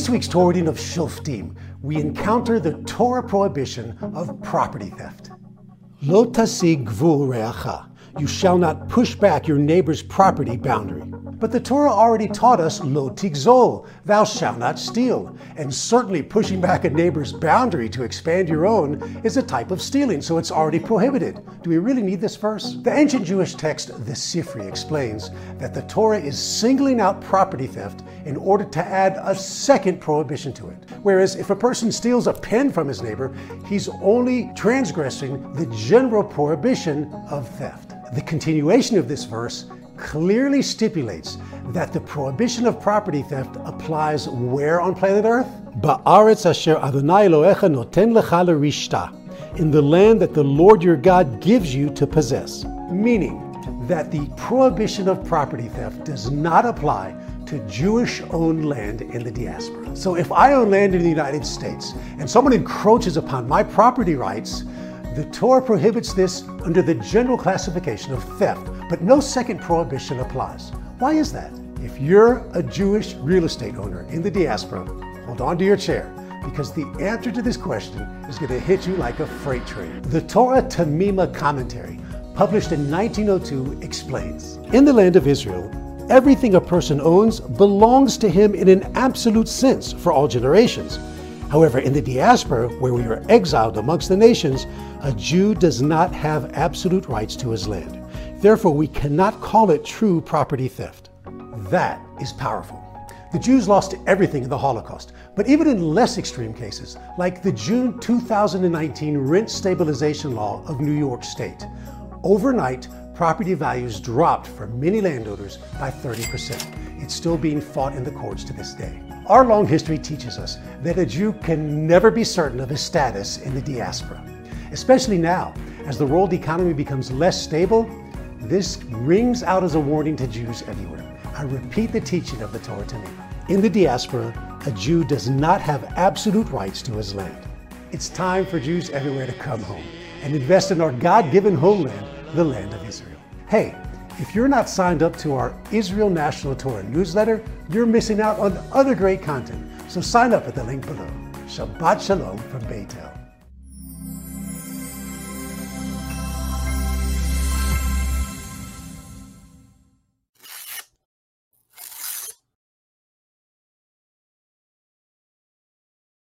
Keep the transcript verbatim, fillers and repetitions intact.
this week's Torah reading of Shoftim, we encounter the Torah prohibition of property theft. Lo tasig gvul re'acha. You shall not push back your neighbor's property boundary. But the Torah already taught us lo tigzol, thou shalt not steal. And certainly pushing back a neighbor's boundary to expand your own is a type of stealing, so it's already prohibited. Do we really need this verse? The ancient Jewish text, the Sifri, explains that the Torah is singling out property theft in order to add a second prohibition to it. Whereas if a person steals a pen from his neighbor, he's only transgressing the general prohibition of theft. The continuation of this verse clearly stipulates that the prohibition of property theft applies where on planet Earth? Ba'aretz asher Adonai Elohecha noten lecha l'rishta, in the land that the Lord your God gives you to possess. Meaning that the prohibition of property theft does not apply to Jewish-owned land in the diaspora. So if I own land in the United States and someone encroaches upon my property rights, the Torah prohibits this under the general classification of theft, but no second prohibition applies. Why is that? If you're a Jewish real estate owner in the diaspora, hold on to your chair, because the answer to this question is going to hit you like a freight train. The Torah Tamima commentary, published in nineteen oh two, explains, in the land of Israel, everything a person owns belongs to him in an absolute sense for all generations. However, in the diaspora, where we are exiled amongst the nations, a Jew does not have absolute rights to his land. Therefore, we cannot call it true property theft. That is powerful. The Jews lost everything in the Holocaust, but even in less extreme cases, like the June two thousand nineteen rent stabilization law of New York State, overnight, property values dropped for many landowners by thirty percent. It's still being fought in the courts to this day. Our long history teaches us that a Jew can never be certain of his status in the diaspora. Especially now, as the world economy becomes less stable, this rings out as a warning to Jews everywhere. I repeat the teaching of the Torah Tamima. In the diaspora, a Jew does not have absolute rights to his land. It's time for Jews everywhere to come home and invest in our God-given homeland, the land of Israel. Hey, if you're not signed up to our Israel National Torah newsletter, you're missing out on other great content. So sign up at the link below. Shabbat Shalom from Beit El.